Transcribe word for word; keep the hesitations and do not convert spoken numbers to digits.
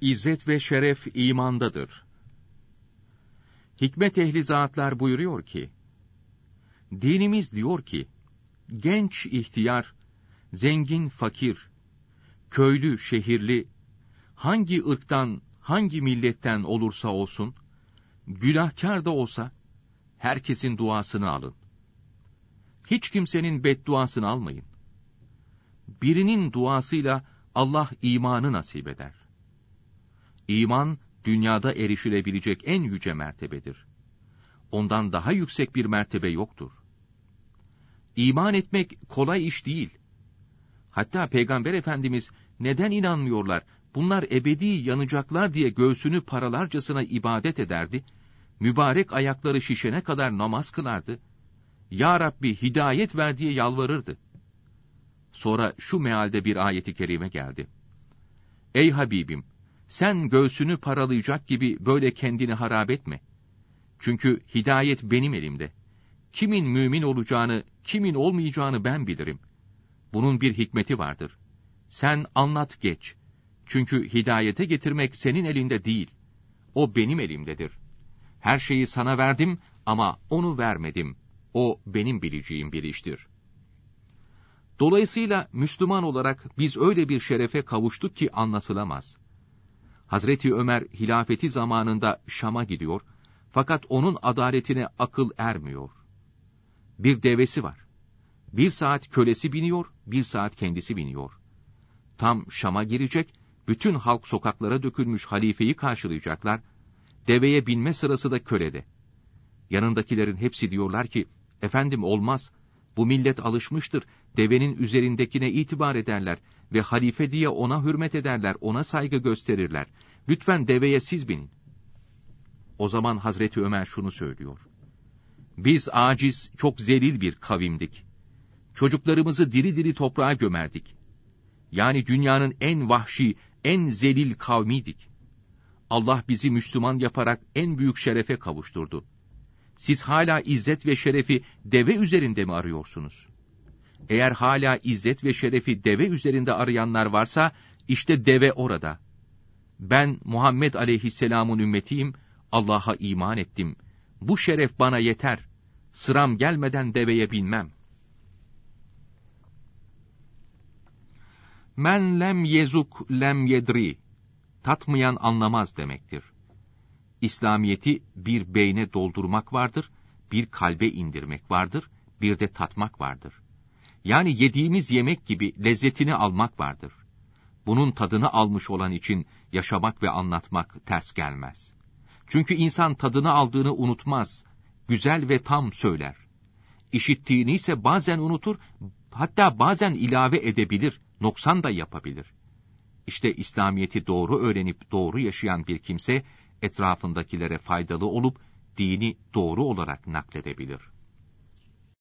İzzet ve şeref imandadır. Hikmet ehli zatlar buyuruyor ki, dinimiz diyor ki, genç ihtiyar, zengin fakir, köylü şehirli, hangi ırktan, hangi milletten olursa olsun, günahkar da olsa, herkesin duasını alın. Hiç kimsenin bedduasını almayın. Birinin duasıyla Allah imanı nasip eder. İman, dünyada erişilebilecek en yüce mertebedir. Ondan daha yüksek bir mertebe yoktur. İman etmek kolay iş değil. Hatta Peygamber Efendimiz, neden inanmıyorlar, bunlar ebedi yanacaklar diye göğsünü paralarcasına ibadet ederdi, mübarek ayakları şişene kadar namaz kılardı, Ya Rabbi hidayet ver diye yalvarırdı. Sonra şu mealde bir ayeti kerime geldi. Ey Habibim, sen göğsünü paralayacak gibi böyle kendini harap etme. Çünkü hidayet benim elimde. Kimin mümin olacağını, kimin olmayacağını ben bilirim. Bunun bir hikmeti vardır. Sen anlat geç. Çünkü hidayete getirmek senin elinde değil. O benim elimdedir. Her şeyi sana verdim ama onu vermedim. O benim bileceğim bir iştir. Dolayısıyla Müslüman olarak biz öyle bir şerefe kavuştuk ki anlatılamaz. Hazreti Ömer hilafeti zamanında Şam'a gidiyor, fakat onun adaletine akıl ermiyor. Bir devesi var. Bir saat kölesi biniyor, bir saat kendisi biniyor. Tam Şam'a girecek, bütün halk sokaklara dökülmüş halifeyi karşılayacaklar, deveye binme sırası da kölede. Yanındakilerin hepsi diyorlar ki, efendim olmaz, bu millet alışmıştır, devenin üzerindekine itibar ederler ve halife diye ona hürmet ederler, ona saygı gösterirler. Lütfen deveye siz binin. O zaman Hazreti Ömer şunu söylüyor. Biz aciz, çok zelil bir kavimdik. Çocuklarımızı diri diri toprağa gömerdik. Yani dünyanın en vahşi, en zelil kavmiydik. Allah bizi Müslüman yaparak en büyük şerefe kavuşturdu. Siz hala izzet ve şerefi deve üzerinde mi arıyorsunuz? Eğer hala izzet ve şerefi deve üzerinde arayanlar varsa, işte deve orada. Ben Muhammed aleyhisselamın ümmetiyim, Allah'a iman ettim. Bu şeref bana yeter. Sıram gelmeden deveye binmem. Men lem yezuk lem yedri. Tatmayan anlamaz demektir. İslamiyeti bir beyne doldurmak vardır, bir kalbe indirmek vardır, bir de tatmak vardır. Yani yediğimiz yemek gibi lezzetini almak vardır. Bunun tadını almış olan için yaşamak ve anlatmak ters gelmez. Çünkü insan tadını aldığını unutmaz, güzel ve tam söyler. İşittiğini ise bazen unutur, hatta bazen ilave edebilir, noksan da yapabilir. İşte İslamiyeti doğru öğrenip doğru yaşayan bir kimse, etrafındakilere faydalı olup, dini doğru olarak nakledebilir.